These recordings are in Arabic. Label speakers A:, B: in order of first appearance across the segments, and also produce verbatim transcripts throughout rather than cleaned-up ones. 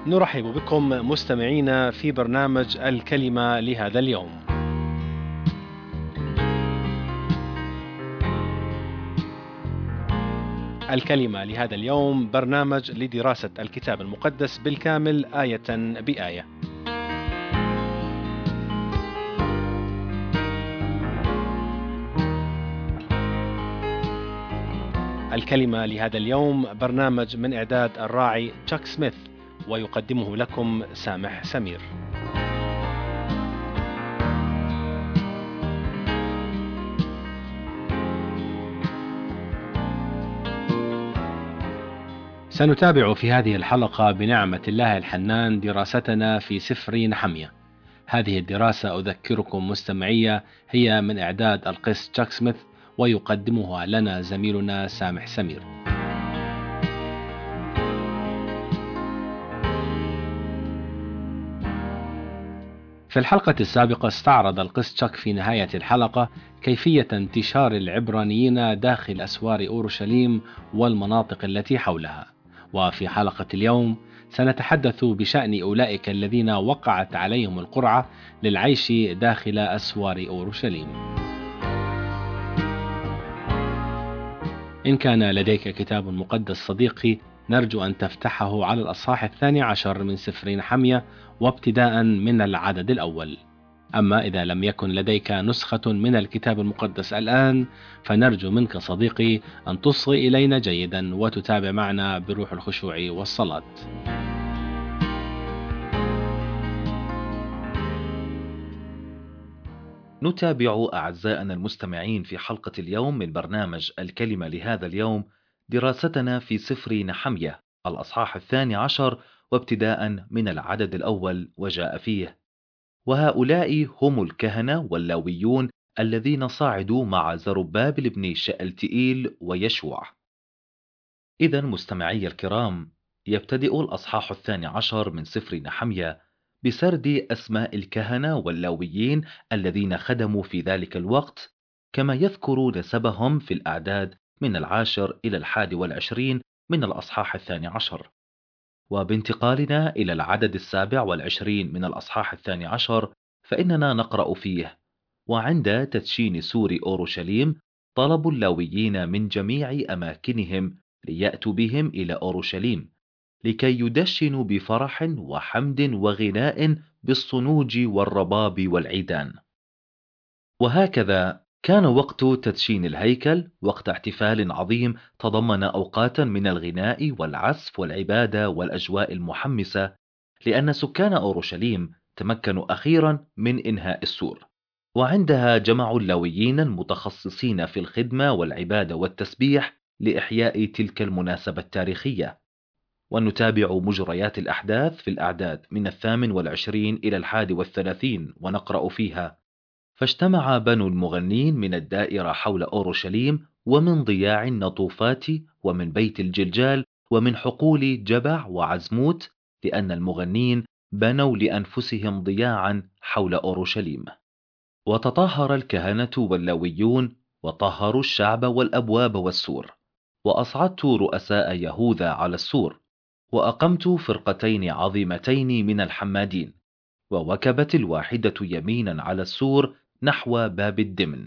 A: نرحب بكم مستمعينا في برنامج الكلمة لهذا اليوم. الكلمة لهذا اليوم برنامج لدراسة الكتاب المقدس بالكامل آية بآية. الكلمة لهذا اليوم برنامج من إعداد الراعي تشاك سميث، ويقدمه لكم سامح سمير. سنتابع في هذه الحلقة بنعمة الله الحنان دراستنا في سفر نحمية. هذه الدراسة أذكركم مستمعية هي من إعداد القس تشاك سميث، ويقدمها لنا زميلنا سامح سمير. في الحلقة السابقة استعرض القس تشاك في نهاية الحلقة كيفية انتشار العبرانيين داخل أسوار أورشليم والمناطق التي حولها. وفي حلقة اليوم سنتحدث بشأن أولئك الذين وقعت عليهم القرعة للعيش داخل أسوار أورشليم. إن كان لديك كتاب مقدس صديقي، نرجو أن تفتحه على الأصحاح الثاني عشر من سفر نحمية، وابتداء من العدد الأول. أما إذا لم يكن لديك نسخة من الكتاب المقدس الآن، فنرجو منك صديقي أن تصغي إلينا جيدا وتتابع معنا بروح الخشوع والصلاة.
B: نتابع أعزائنا المستمعين في حلقة اليوم من برنامج الكلمة لهذا اليوم دراستنا في سفر نحمية الأصحاح الثاني عشر، وابتداء من العدد الأول وجاء فيه: وهؤلاء هم الكهنة واللاويون الذين صعدوا مع زربابل بن شألتئيل ويشوع. إذا مستمعي الكرام، يبتدئ الأصحاح الثاني عشر من سفر نحمية بسرد أسماء الكهنة واللاويين الذين خدموا في ذلك الوقت، كما يذكر نسبهم في الأعداد من العاشر إلى الحادي والعشرين من الأصحاح الثاني عشر. وبانتقالنا إلى العدد السابع والعشرين من الأصحاح الثاني عشر، فإننا نقرأ فيه: وعند تدشين سور أورشليم طلبوا اللاويين من جميع أماكنهم ليأتوا بهم إلى أورشليم، لكي يدشنوا بفرح وحمد وغناء بالصنوج والرباب والعيدان. وهكذا كان وقت تدشين الهيكل وقت احتفال عظيم تضمن أوقاتا من الغناء والعزف والعبادة والأجواء المحمسة، لأن سكان أورشليم تمكنوا أخيرا من إنهاء السور. وعندها جمعوا اللاويين المتخصصين في الخدمة والعبادة والتسبيح لإحياء تلك المناسبة التاريخية. ونتابع مجريات الأحداث في الأعداد من الثامن والعشرين إلى الحادي والثلاثين، ونقرأ فيها: فاجتمع بنو المغنين من الدائرة حول أورشليم، ومن ضياع النطوفات، ومن بيت الجلجال، ومن حقول جبع وعزموت، لأن المغنين بنوا لأنفسهم ضياعا حول أورشليم. وتطهر الكهنة واللاويون، وطهروا الشعب والأبواب والسور. وأصعدت رؤساء يهوذا على السور، وأقمت فرقتين عظيمتين من الحمادين، ووكبت الواحدة يمينا على السور نحو باب الدمن.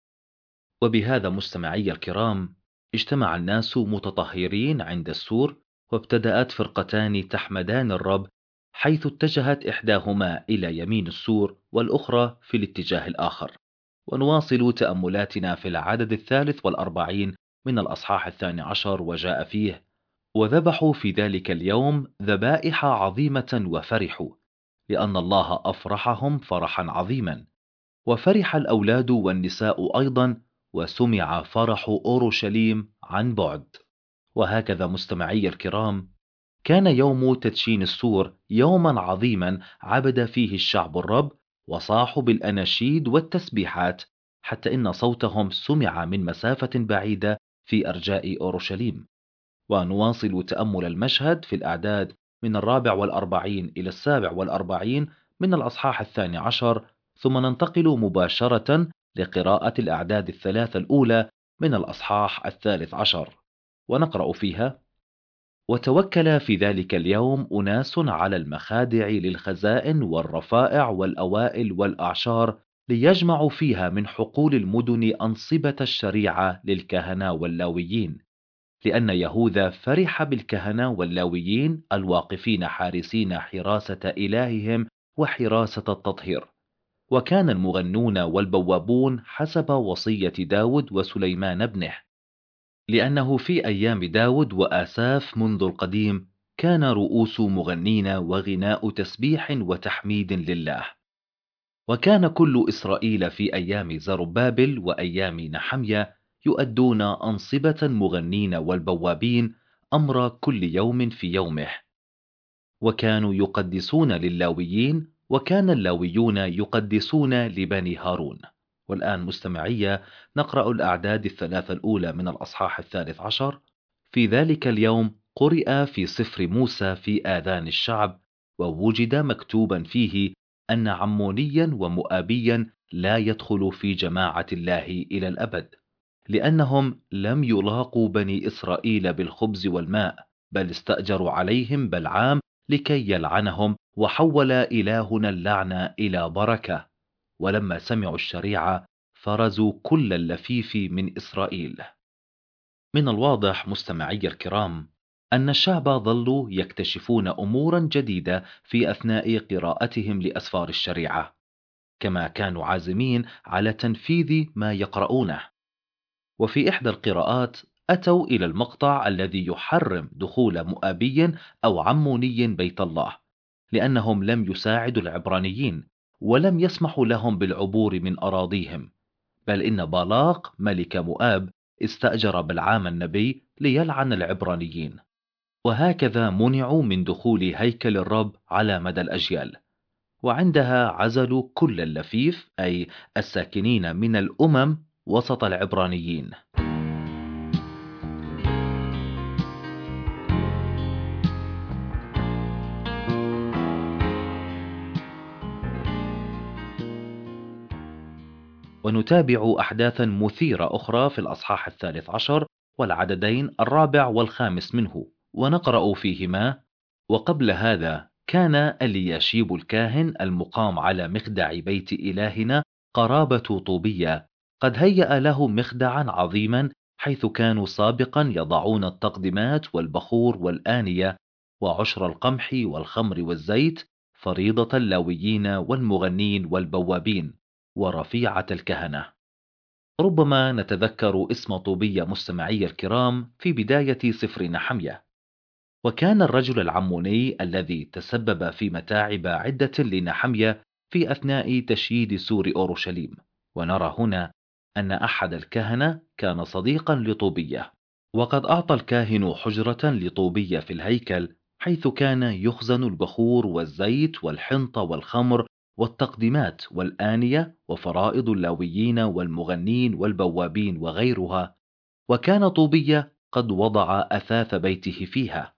B: وبهذا مستمعي الكرام، اجتمع الناس متطهرين عند السور، وابتدأت فرقتان تحمدان الرب، حيث اتجهت إحداهما إلى يمين السور والأخرى في الاتجاه الآخر. ونواصل تأملاتنا في العدد الثالث والأربعين من الأصحاح الثاني عشر، وجاء فيه: وذبحوا في ذلك اليوم ذبائح عظيمة وفرحوا، لأن الله أفرحهم فرحا عظيما. وفرح الأولاد والنساء أيضا، وسمع فرح أورشليم عن بعد. وهكذا مستمعي الكرام، كان يوم تدشين السور يوما عظيما عبد فيه الشعب الرب، وصاحوا بالأناشيد والتسبيحات، حتى إن صوتهم سمع من مسافة بعيدة في أرجاء أورشليم. ونواصل تأمل المشهد في الأعداد من الرابع والأربعين إلى السابع والأربعين من الأصحاح الثاني عشر، ثم ننتقل مباشرة لقراءة الأعداد الثلاثة الأولى من الأصحاح الثالث عشر، ونقرأ فيها: وتوكل في ذلك اليوم أناس على المخادع للخزائن والرفائع والأوائل والأعشار ليجمعوا فيها من حقول المدن أنصبة الشريعة للكهنة واللاويين، لأن يهوذا فرح بالكهنة واللاويين الواقفين حارسين حراسة إلههم وحراسة التطهير. وكان المغنون والبوابون حسب وصية داود وسليمان ابنه، لأنه في أيام داود وآساف منذ القديم كان رؤوس مغنين وغناء تسبيح وتحميد لله. وكان كل إسرائيل في أيام زربابل وأيام نحمية يؤدون أنصبة المغنين والبوابين أمر كل يوم في يومه، وكانوا يقدسون للاويين، وكان اللاويون يقدسون لبني هارون. والآن مستمعية نقرأ الأعداد الثلاثة الأولى من الأصحاح الثالث عشر. في ذلك اليوم قرئ في سفر موسى في آذان الشعب، ووجد مكتوبا فيه أن عمونيا ومؤابيا لا يدخل في جماعة الله إلى الأبد، لأنهم لم يلاقوا بني إسرائيل بالخبز والماء، بل استأجروا عليهم بلعام لكي يلعنهم، وحول إلهنا اللعنة إلى بركة. ولما سمعوا الشريعة فرزوا كل اللفيف من إسرائيل. من الواضح مستمعي الكرام أن الشعب ظلوا يكتشفون أمورا جديدة في أثناء قراءتهم لأسفار الشريعة، كما كانوا عازمين على تنفيذ ما يقرؤونه. وفي إحدى القراءات أتوا إلى المقطع الذي يحرم دخول مؤابي أو عموني بيت الله، لأنهم لم يساعدوا العبرانيين ولم يسمحوا لهم بالعبور من أراضيهم، بل إن بالاق ملك مؤاب استأجر بلعام النبي ليلعن العبرانيين، وهكذا منعوا من دخول هيكل الرب على مدى الأجيال. وعندها عزلوا كل اللفيف أي الساكنين من الأمم وسط العبرانيين. ونتابع أحداثا مثيرة أخرى في الأصحاح الثالث عشر والعددين الرابع والخامس منه، ونقرأ فيهما: وقبل هذا كان الياشيب الكاهن المقام على مخدع بيت إلهنا قرابة طوبية قد هيأ له مخدعا عظيما، حيث كانوا سابقا يضعون التقدمات والبخور والآنية وعشر القمح والخمر والزيت، فريضة اللاويين والمغنين والبوابين ورفيعة الكهنة. ربما نتذكر اسم طوبية مستمعي الكرام في بداية سفر نحمية، وكان الرجل العموني الذي تسبب في متاعب عدة لنحمية في أثناء تشييد سور أورشليم. ونرى هنا أن أحد الكهنة كان صديقا لطوبية، وقد أعطى الكاهن حجرة لطوبية في الهيكل، حيث كان يخزن البخور والزيت والحنطة والخمر والتقدمات والآنية وفرائض اللاويين والمغنين والبوابين وغيرها، وكان طوبية قد وضع أثاث بيته فيها.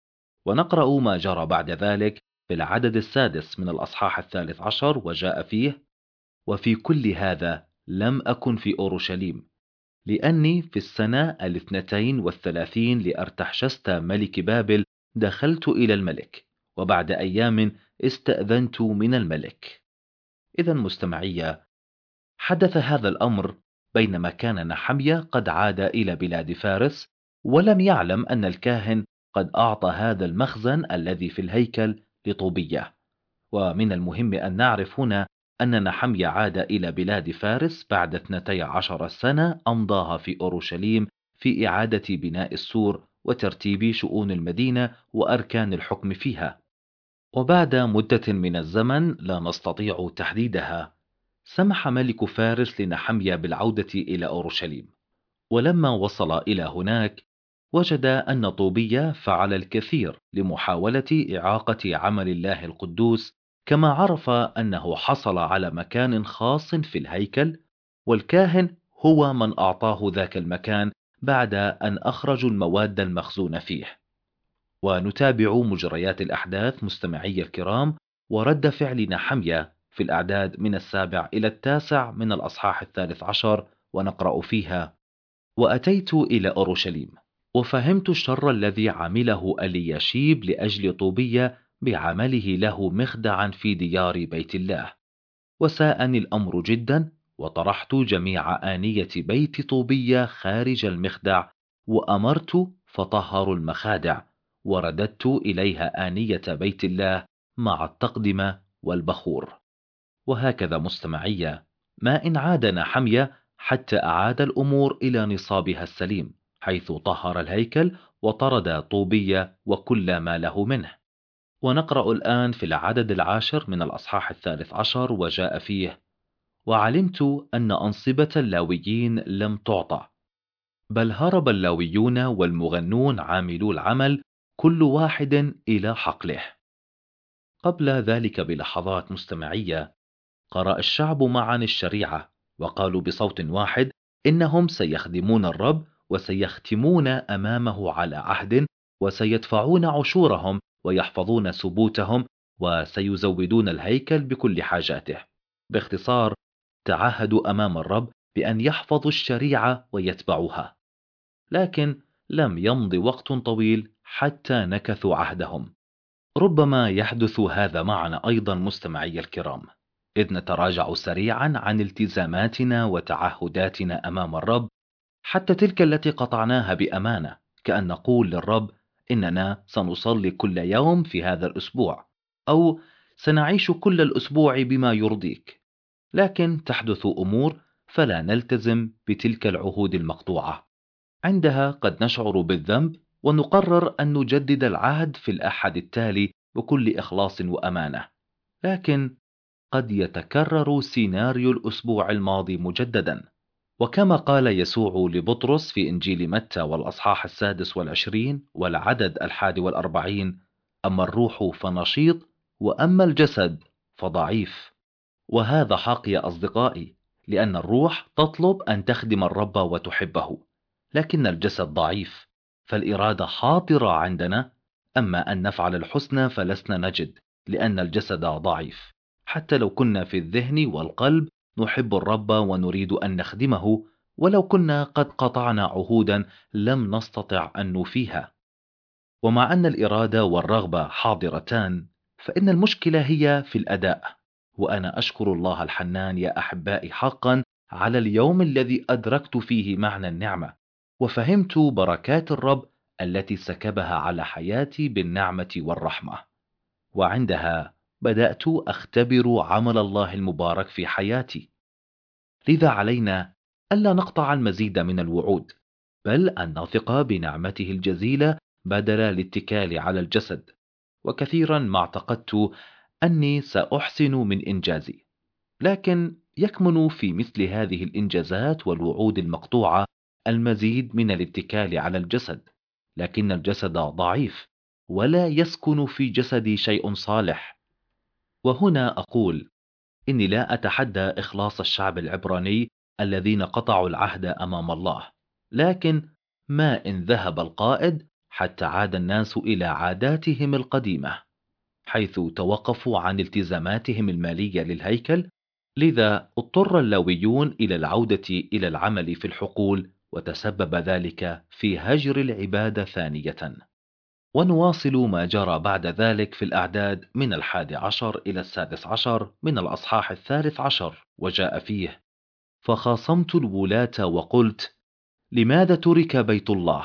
B: ونقرأ ما جرى بعد ذلك في العدد السادس من الأصحاح الثالث عشر، وجاء فيه: وفي كل هذا لم أكن في أورشليم، لأني في السنة الاثنتين والثلاثين لأرتحشست ملك بابل دخلت إلى الملك، وبعد أيام استأذنت من الملك. إذا مستمعية، حدث هذا الأمر بينما كان نحمية قد عاد إلى بلاد فارس، ولم يعلم أن الكاهن قد أعطى هذا المخزن الذي في الهيكل لطوبية. ومن المهم أن نعرف هنا أن نحمية عاد إلى بلاد فارس بعد اثنتي عشر سنة أمضاها في أورشليم في إعادة بناء السور وترتيب شؤون المدينة وأركان الحكم فيها. وبعد مدة من الزمن لا نستطيع تحديدها، سمح ملك فارس لنحمية بالعودة إلى أورشليم. ولما وصل إلى هناك وجد أن طوبية فعل الكثير لمحاولة إعاقة عمل الله القدوس، كما عرف أنه حصل على مكان خاص في الهيكل، والكاهن هو من أعطاه ذاك المكان بعد أن أخرجوا المواد المخزونة فيه. ونتابع مجريات الأحداث مستمعي الكرام ورد فعل نحمية في الأعداد من السابع إلى التاسع من الأصحاح الثالث عشر، ونقرأ فيها: وأتيت إلى أورشليم وفهمت الشر الذي عمله الياشيب لأجل طوبية بعمله له مخدعا في ديار بيت الله. وساءني الأمر جدا، وطرحت جميع آنية بيت طوبية خارج المخدع، وأمرت فطهروا المخادع، ورددت إليها آنية بيت الله مع التقدمة والبخور. وهكذا مستمعية، ما إن عادنا حمية حتى أعاد الأمور إلى نصابها السليم، حيث طهر الهيكل وطرد طوبية وكل ما له منه. ونقرأ الآن في العدد العاشر من الأصحاح الثالث عشر، وجاء فيه: وعلمت أن أنصبة اللاويين لم تعطى، بل هرب اللاويون والمغنون عاملو العمل كل واحد إلى حقله. قبل ذلك بلحظات مستمعية، قرأ الشعب معا الشريعة، وقالوا بصوت واحد إنهم سيخدمون الرب، وسيختمون أمامه على عهد، وسيدفعون عشورهم، ويحفظون سبوتهم، وسيزودون الهيكل بكل حاجاته. باختصار، تعهدوا أمام الرب بأن يحفظوا الشريعة ويتبعوها. لكن لم يمض وقت طويل حتى نكثوا عهدهم. ربما يحدث هذا معنا أيضا مستمعي الكرام، إذ نتراجع سريعا عن التزاماتنا وتعهداتنا أمام الرب، حتى تلك التي قطعناها بأمانة، كأن نقول للرب إننا سنصلي كل يوم في هذا الأسبوع، أو سنعيش كل الأسبوع بما يرضيك. لكن تحدث أمور فلا نلتزم بتلك العهود المقطوعة. عندها قد نشعر بالذنب، ونقرر أن نجدد العهد في الأحد التالي بكل إخلاص وأمانة. لكن قد يتكرر سيناريو الأسبوع الماضي مجددا، وكما قال يسوع لبطرس في إنجيل متى والأصحاح السادس والعشرين والعدد الحادي والأربعين: أما الروح فنشيط، وأما الجسد فضعيف. وهذا حق يا أصدقائي، لأن الروح تطلب أن تخدم الرب وتحبه، لكن الجسد ضعيف، فالإرادة حاضرة عندنا، أما أن نفعل الحسنى فلسنا نجد، لأن الجسد ضعيف. حتى لو كنا في الذهن والقلب نحب الرب ونريد أن نخدمه، ولو كنا قد قطعنا عهودا لم نستطع أن نوفيها. ومع أن الإرادة والرغبة حاضرتان، فإن المشكلة هي في الأداء. وأنا أشكر الله الحنان يا أحبائي حقا على اليوم الذي أدركت فيه معنى النعمة، وفهمت بركات الرب التي سكبها على حياتي بالنعمة والرحمة. وعندها بدأت أختبر عمل الله المبارك في حياتي. لذا علينا ألا نقطع المزيد من الوعود، بل أن نثق بنعمته الجزيلة بدل الاتكال على الجسد. وكثيرا ما اعتقدت أني سأحسن من إنجازي، لكن يكمن في مثل هذه الإنجازات والوعود المقطوعة المزيد من الاتكال على الجسد. لكن الجسد ضعيف، ولا يسكن في جسدي شيء صالح. وهنا أقول إني لا أتحدى إخلاص الشعب العبراني الذين قطعوا العهد أمام الله، لكن ما إن ذهب القائد حتى عاد الناس إلى عاداتهم القديمة، حيث توقفوا عن التزاماتهم المالية للهيكل. لذا اضطر اللاويون إلى العودة إلى العمل في الحقول، وتسبب ذلك في هجر العبادة ثانية. ونواصل ما جرى بعد ذلك في الأعداد من الحادي عشر إلى السادس عشر من الأصحاح الثالث عشر، وجاء فيه: فخاصمت الولاة وقلت: لماذا ترك بيت الله؟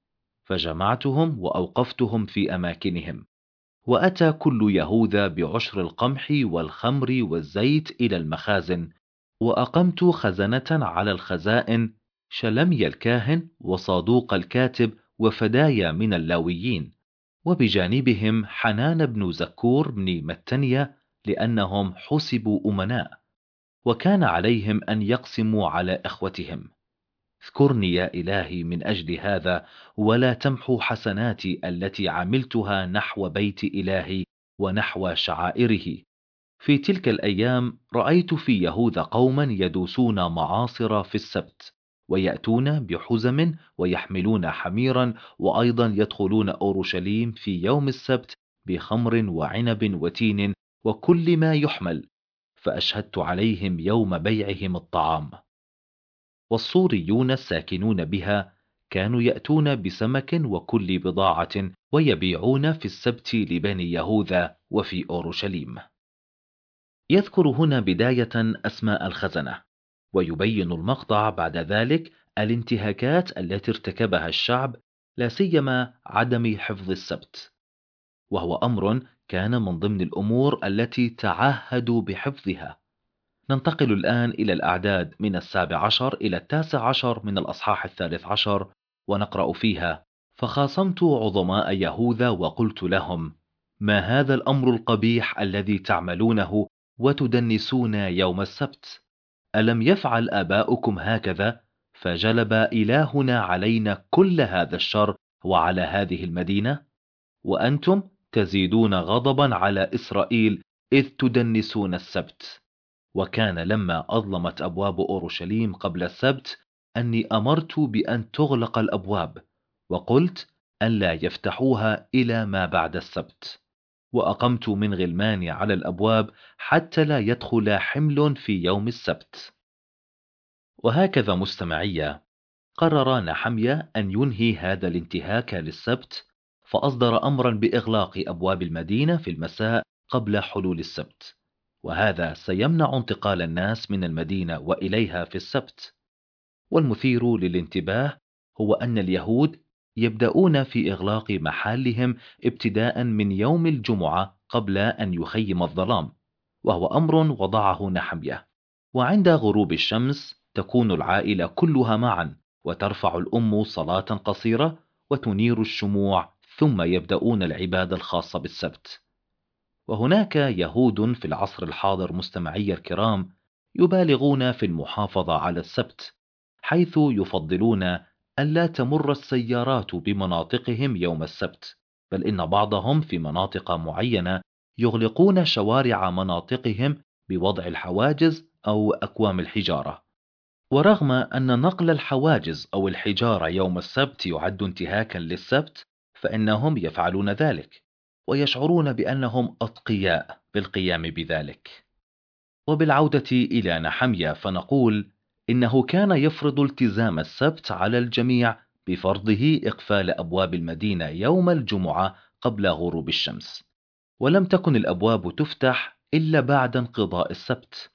B: فجمعتهم وأوقفتهم في أماكنهم. وأتى كل يهوذا بعشر القمح والخمر والزيت إلى المخازن، وأقمت خزنة على الخزائن، شلمي الكاهن وصادوق الكاتب وفدايا من اللاويين، وبجانبهم حنان بن زكور بن متنية، لأنهم حسبوا أمناء، وكان عليهم أن يقسموا على إخوتهم. اذكرني يا إلهي من أجل هذا، ولا تمحو حسناتي التي عملتها نحو بيت إلهي ونحو شعائره. في تلك الأيام رأيت في يهوذا قوما يدوسون معاصر في السبت، ويأتون بحزم ويحملون حميرا، وأيضا يدخلون أورشليم في يوم السبت بخمر وعنب وتين وكل ما يحمل، فأشهدت عليهم يوم بيعهم الطعام. والصوريون الساكنون بها كانوا يأتون بسمك وكل بضاعة ويبيعون في السبت لبني يهوذا وفي أورشليم. يذكر هنا بداية أسماء الخزنة، ويبين المقطع بعد ذلك الانتهاكات التي ارتكبها الشعب، لا سيما عدم حفظ السبت، وهو أمر كان من ضمن الأمور التي تعهدوا بحفظها. ننتقل الآن إلى الأعداد من السابع عشر إلى التاسع عشر من الأصحاح الثالث عشر، ونقرأ فيها: فخاصمت عظماء يهوذا وقلت لهم: ما هذا الأمر القبيح الذي تعملونه وتدنسون يوم السبت؟ ألم يفعل آباؤكم هكذا؟ فجلب إلهنا علينا كل هذا الشر وعلى هذه المدينة، وأنتم تزيدون غضبا على إسرائيل إذ تدنسون السبت. وكان لما أظلمت أبواب أورشليم قبل السبت أني أمرت بأن تغلق الأبواب، وقلت ألا يفتحوها إلى ما بعد السبت، وأقمت من غلماني على الأبواب حتى لا يدخل حمل في يوم السبت. وهكذا مستمعية قرر نحميا أن ينهي هذا الانتهاك للسبت، فأصدر أمرا بإغلاق أبواب المدينة في المساء قبل حلول السبت، وهذا سيمنع انتقال الناس من المدينة وإليها في السبت. والمثير للانتباه هو أن اليهود يبدأون في إغلاق محلهم ابتداء من يوم الجمعة قبل أن يخيم الظلام، وهو أمر وضعه نحمية. وعند غروب الشمس تكون العائلة كلها معا، وترفع الأم صلاة قصيرة وتنير الشموع، ثم يبدأون العبادة الخاصة بالسبت. وهناك يهود في العصر الحاضر مستمعي الكرام يبالغون في المحافظة على السبت، حيث يفضلون ألا تمر السيارات بمناطقهم يوم السبت، بل إن بعضهم في مناطق معينة يغلقون شوارع مناطقهم بوضع الحواجز أو أكوام الحجارة. ورغم أن نقل الحواجز أو الحجارة يوم السبت يعد انتهاكا للسبت، فإنهم يفعلون ذلك ويشعرون بأنهم أتقياء بالقيام بذلك. وبالعودة إلى نحميا فنقول إنه كان يفرض التزام السبت على الجميع بفرضه إقفال أبواب المدينة يوم الجمعة قبل غروب الشمس، ولم تكن الأبواب تفتح إلا بعد انقضاء السبت.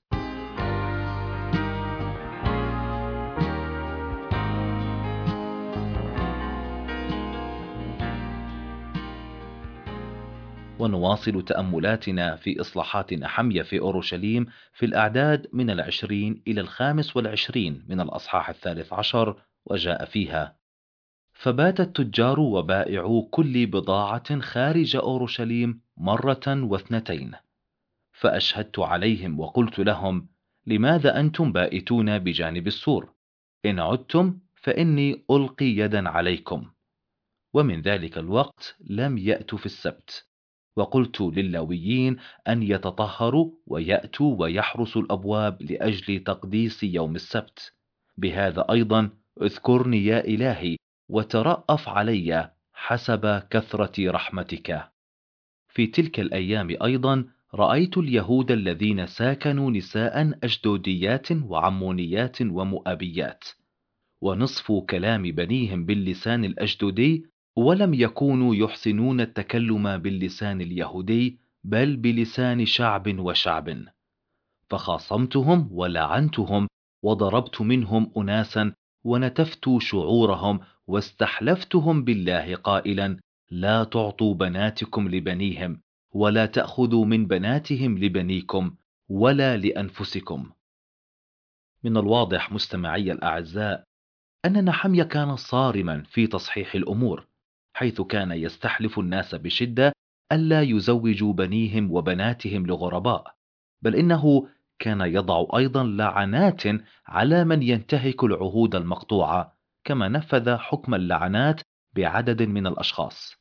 B: ونواصل تأملاتنا في إصلاحات نحميا في أورشليم في الأعداد من العشرين إلى الخامس والعشرين من الأصحاح الثالث عشر، وجاء فيها: فبات التجار وبائعو كل بضاعة خارج أورشليم مرة واثنتين، فأشهدت عليهم وقلت لهم: لماذا أنتم بائتون بجانب السور؟ إن عدتم فإني ألقي يدا عليكم. ومن ذلك الوقت لم يأتوا في السبت. وقلت لللاويين أن يتطهروا ويأتوا ويحرسوا الأبواب لأجل تقديس يوم السبت. بهذا أيضا اذكرني يا إلهي وترأف علي حسب كثرة رحمتك. في تلك الأيام أيضا رأيت اليهود الذين ساكنوا نساء أشدوديات وعمونيات ومؤابيات، ونصف كلام بنيهم باللسان الأشدودي، ولم يكونوا يحسنون التكلم باللسان اليهودي بل بلسان شعب وشعب. فخاصمتهم ولعنتهم وضربت منهم أناسا ونتفت شعورهم واستحلفتهم بالله قائلا: لا تعطوا بناتكم لبنيهم ولا تأخذوا من بناتهم لبنيكم ولا لأنفسكم. من الواضح مستمعي الأعزاء أن نحميا كان صارما في تصحيح الأمور، حيث كان يستحلف الناس بشدة ألا يزوجوا بنيهم وبناتهم لغرباء، بل إنه كان يضع أيضا لعنات على من ينتهك العهود المقطوعة، كما نفذ حكم اللعنات بعدد من الأشخاص.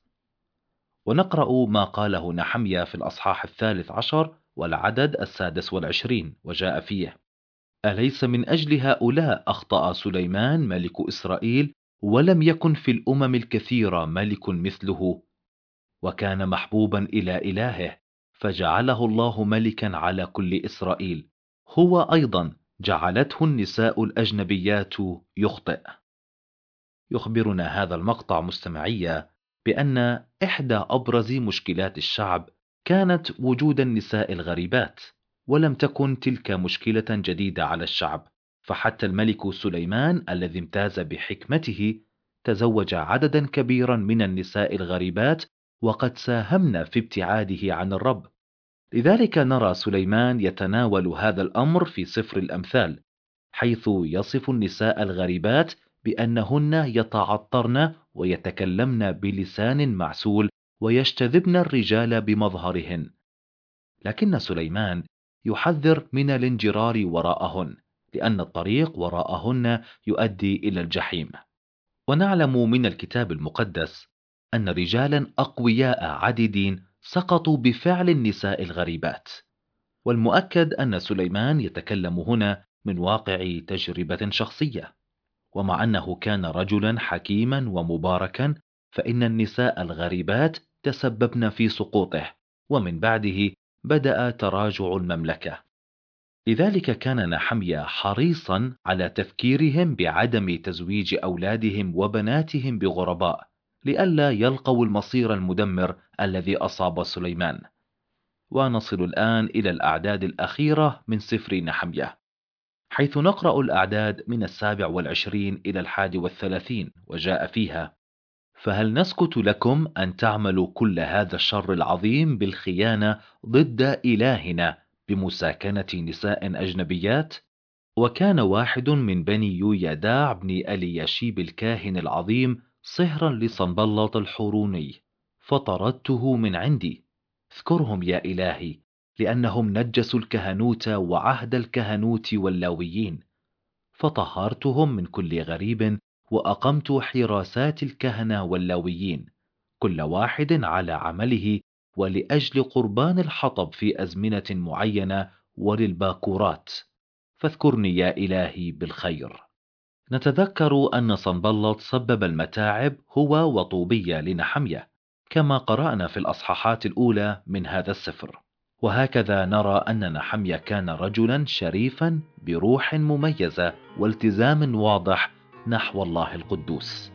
B: ونقرأ ما قاله نحميا في الأصحاح الثالث عشر والعدد السادس والعشرين، وجاء فيه: أليس من أجل هؤلاء أخطأ سليمان ملك إسرائيل، ولم يكن في الأمم الكثيرة ملك مثله؟ وكان محبوبا إلى إلهه، فجعله الله ملكا على كل إسرائيل. هو أيضا جعلته النساء الأجنبيات يخطئ. يخبرنا هذا المقطع مستمعية بأن إحدى أبرز مشكلات الشعب كانت وجود النساء الغريبات، ولم تكن تلك مشكلة جديدة على الشعب، فحتى الملك سليمان الذي امتاز بحكمته تزوج عددا كبيرا من النساء الغريبات، وقد ساهمن في ابتعاده عن الرب. لذلك نرى سليمان يتناول هذا الأمر في سفر الأمثال، حيث يصف النساء الغريبات بأنهن يتعطرن ويتكلمن بلسان معسول ويجتذبن الرجال بمظهرهن. لكن سليمان يحذر من الانجرار وراءهن، لأن الطريق وراءهن يؤدي إلى الجحيم. ونعلم من الكتاب المقدس أن رجالا أقوياء عديدين سقطوا بفعل النساء الغريبات، والمؤكد أن سليمان يتكلم هنا من واقع تجربة شخصية. ومع أنه كان رجلا حكيما ومباركا، فإن النساء الغريبات تسببن في سقوطه، ومن بعده بدأ تراجع المملكة. لذلك كان نحميا حريصا على تذكيرهم بعدم تزويج أولادهم وبناتهم بغرباء، لئلا يلقوا المصير المدمر الذي أصاب سليمان. ونصل الآن إلى الأعداد الأخيرة من سفر نحميا، حيث نقرأ الأعداد من السابع والعشرين إلى الحادي والثلاثين، وجاء فيها: فهل نسكت لكم أن تعملوا كل هذا الشر العظيم بالخيانة ضد إلهنا بمساكنة نساء أجنبيات؟ وكان واحد من بني يويداع بن ألياشيب الكاهن العظيم صهرا لصنبلط الحوروني، فطردته من عندي. اذكرهم يا إلهي، لأنهم نجسوا الكهنوت وعهد الكهنوت واللاويين. فطهرتهم من كل غريب، وأقمت حراسات الكهنة واللاويين، كل واحد على عمله، ولأجل قربان الحطب في أزمنة معينة وللباكورات. فاذكرني يا إلهي بالخير. نتذكر أن صنبلط سبب المتاعب هو وطوبية لنحمية، كما قرأنا في الأصحاحات الأولى من هذا السفر. وهكذا نرى أن نحميا كان رجلا شريفا بروح مميزة والتزام واضح نحو الله القدوس.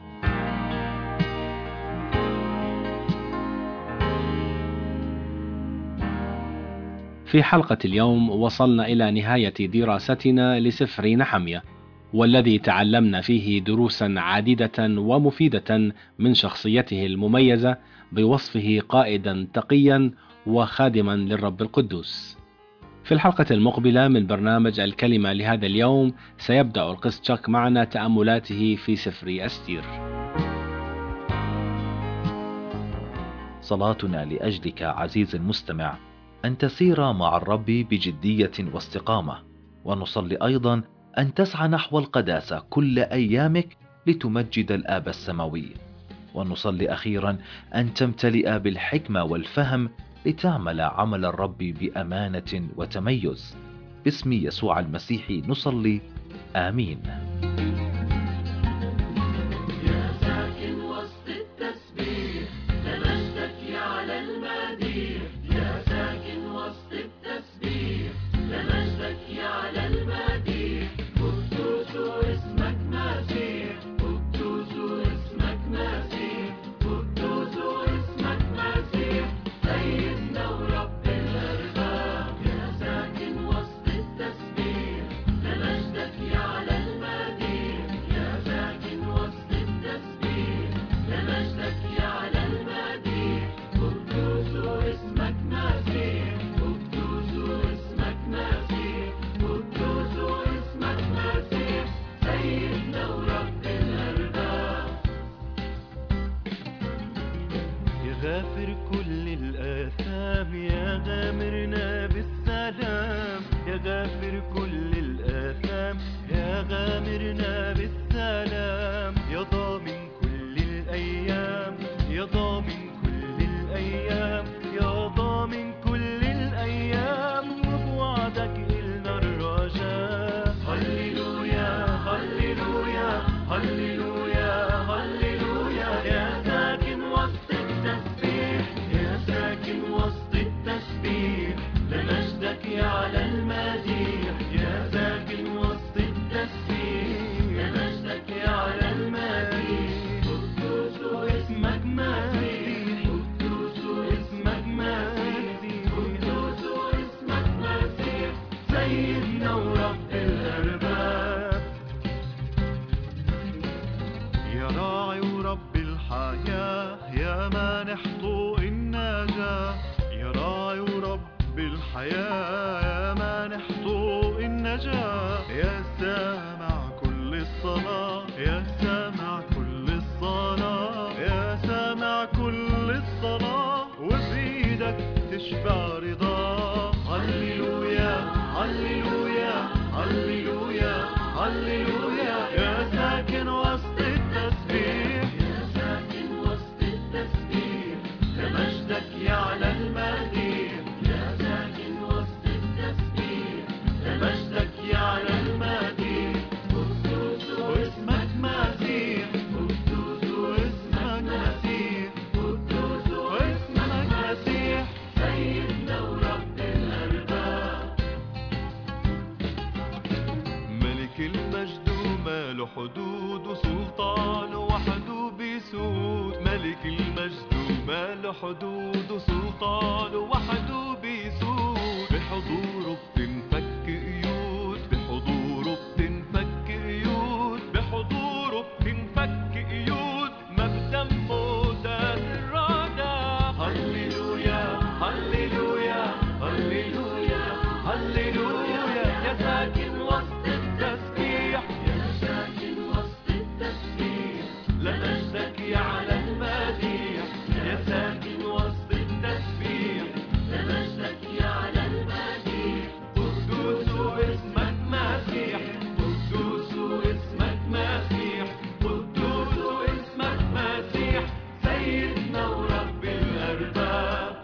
A: في حلقة اليوم وصلنا إلى نهاية دراستنا لسفر نحميا، والذي تعلمنا فيه دروسا عديدة ومفيدة من شخصيته المميزة بوصفه قائدا تقيا وخادما للرب القدوس. في الحلقة المقبلة من برنامج الكلمة لهذا اليوم سيبدأ القس تشاك معنا تأملاته في سفر أستير.
B: صلاتنا لأجلك عزيز المستمع أن تسير مع الرب بجدية واستقامة، ونصلي أيضا أن تسعى نحو القداسة كل أيامك لتمجد الآب السماوي، ونصلي أخيرا أن تمتلئ بالحكمة والفهم لتعمل عمل الرب بأمانة وتميز. باسم يسوع المسيح نصلي، آمين.
C: يا ساكن وسط التسبيح لمجدك يعلى المديح، يا ساكن وسط التسبيح لمجدك يعلى المديح، قدوس اسمك مسيح، قدوس اسمك مسيح، قدوس اسمك مسيح، سيدنا ورب الأرباب. يا ساكن وسط التسبيح لمجدك يعلى المديح، يا ساكن وسط التسبيح لمجدك يعلى المديح، قدوس اسمك مسيح، قدوس اسمك مسيح، قدوس اسمك مسيح، سيدنا ورب الأرباب.
D: يا غافر كل الآثام، يا غامرنا بالسلام، يا غافر كل الآثام، يا غامرنا بالسلام، يا ضامن كل الأيام، يا ضامن كل الأيام، يا ضامن كل الأيام، وبوعدك إلنا الرجاء. هللويا هللويا هللويا هللويا، يا ساكن وسط التسبيح، يا ساكن وسط التسبيح لمجدك يعلى المديح، يا ساكن وسط التسبيح لمجدك يعلى المديح،
C: سيدنا ورب الأرباب.
D: يا راعي ورب الحياة، يا مانح ضوء النجاة. يا راعي ورب الحياة، يا مانح ضوء النجاة. يا سامع كل الصلاة، يا سامع كل الصلاة، يا سامع كل الصلاة، وبإيدك تشبع رضاه. هللويا هللويا هللويا هللويا. يا ساكن وسط التسبيح،
C: يا ساكن وسط التسبيح، لمجدك يعلى المديح. يا ساكن وسط التسبيح، لمجدك يعلى المديح. قدوس
D: واسمك مسيح،
C: قدوس
D: واسمك مسيح،
C: قدوس
D: واسمك مسيح.
C: سيدنا ورب الأرباب.
D: ملك المجد ما له حدود، وسلطانه وحده بيسود. ملك المجد ما له حدود، وسلطانه وحده بيسود. بحضوره بتنفك قيود، بحضوره بتنفك قيود، بحضوره بتنفك قيود. ما بدمه داس الرادة. هللويا هللويا هللويا هللويا. يا ساكن وسط التسبيح،
C: يا ساكن وسط التسبيح،
D: لمجدك يعلى المديح. يا ساكن وسط التسبيح،
C: لمجدك يعلى المديح.
D: قدوس اسمك مسيح، قدوس اسمك مسيح، قدوس اسمك مسيح. سيدنا ورب الأرباب.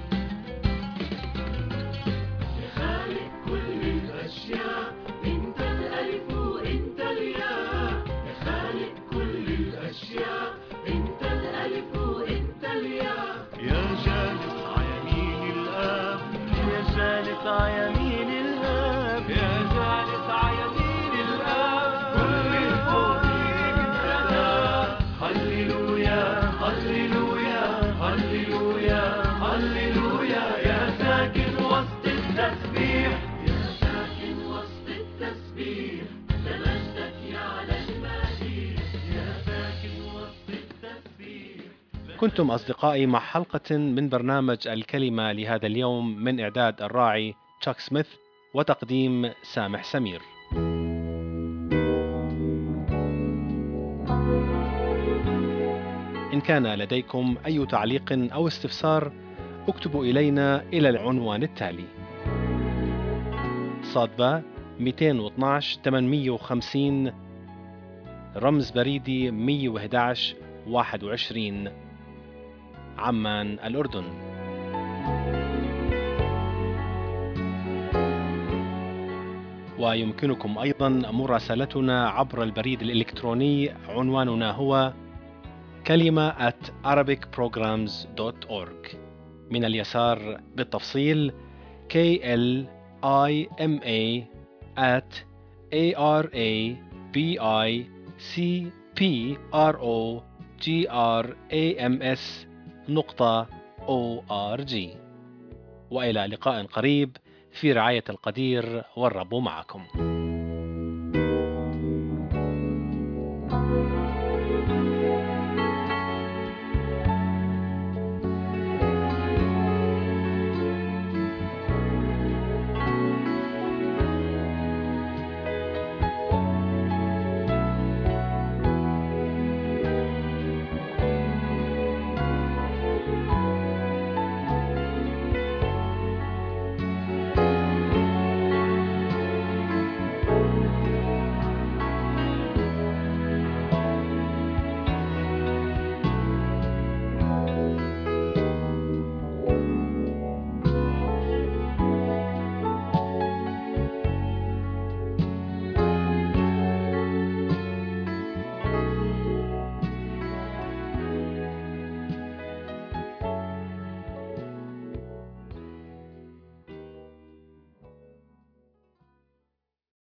C: يا خالق كل الأشياء، أنت الألف وأنت الياء. يا خالق كل الأشياء، أنت الألف وأنت الياء.
D: يا جالس عيمين الآب، يا جالس عيمين الآب، يا جالس عيمين الآب. كل الكون ليك انسداد. هللويا هللويا هللويا هللويا. يا ساكن وسط التسبيح،
C: يا ساكن وسط التسبيح، لمجدك يعلى المديح. يا ساكن وسط التسبيح.
A: كنتم أصدقائي مع حلقة من برنامج الكلمة لهذا اليوم، من إعداد الراعي تشاك سميث وتقديم سامح سمير. إن كان لديكم أي تعليق أو استفسار، اكتبوا إلينا إلى العنوان التالي: صادبة مئتين واثناشر ثمانمئة وخمسين، رمز بريدي مئة وأحد عشر واحد وعشرين، عمان، الأردن. ويمكنكم أيضا مراسلتنا عبر البريد الإلكتروني، عنواننا هو كلمة at arabic programs dot org. من اليسار بالتفصيل K L I M A at A R A B I C P R O G R A M S نقطة O R G. وإلى لقاء قريب في رعاية القدير، والرب معكم.